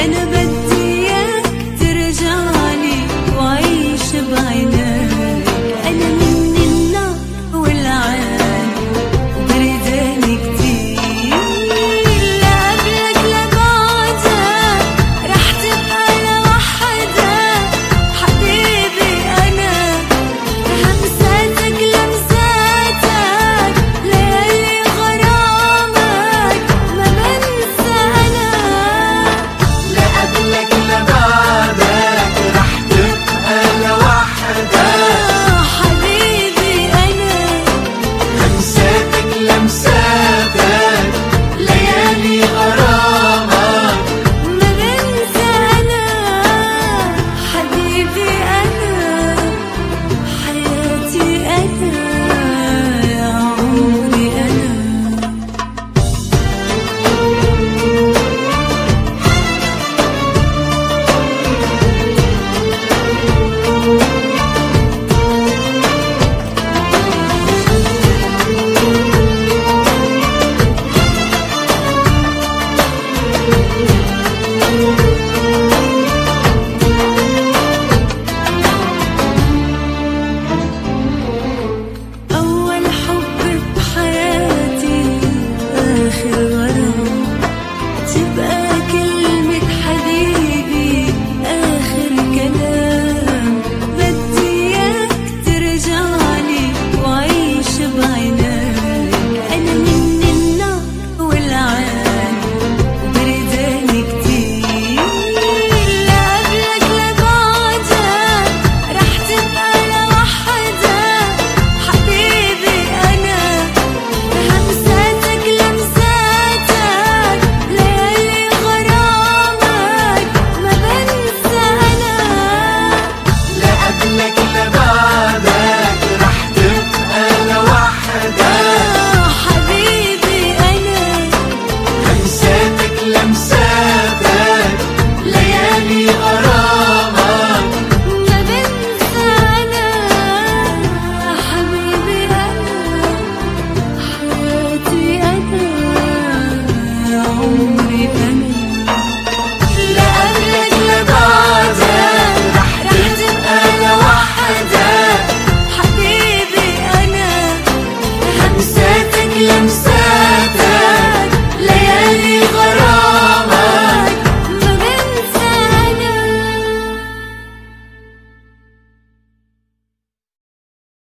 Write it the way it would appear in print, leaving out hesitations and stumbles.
أنا بدي إياك ترجعلي وعيش بعينك. أنا مني النار والعين وبرداني كتير، لا قبلك لا بعدك رح تبقى لوحدك حبيبي. أنا همساتك لمساتك ليالي غرامك ما بنسى. أنا لا قبلك لا بعدك رح تبقى لوحدك حبيبي. أنا همساتك لمساتك ليالي غرامك ما بنسى. أنا حبيبي. أنا حياتي. أنا عمري. أنا أول حب بحياتي، آخر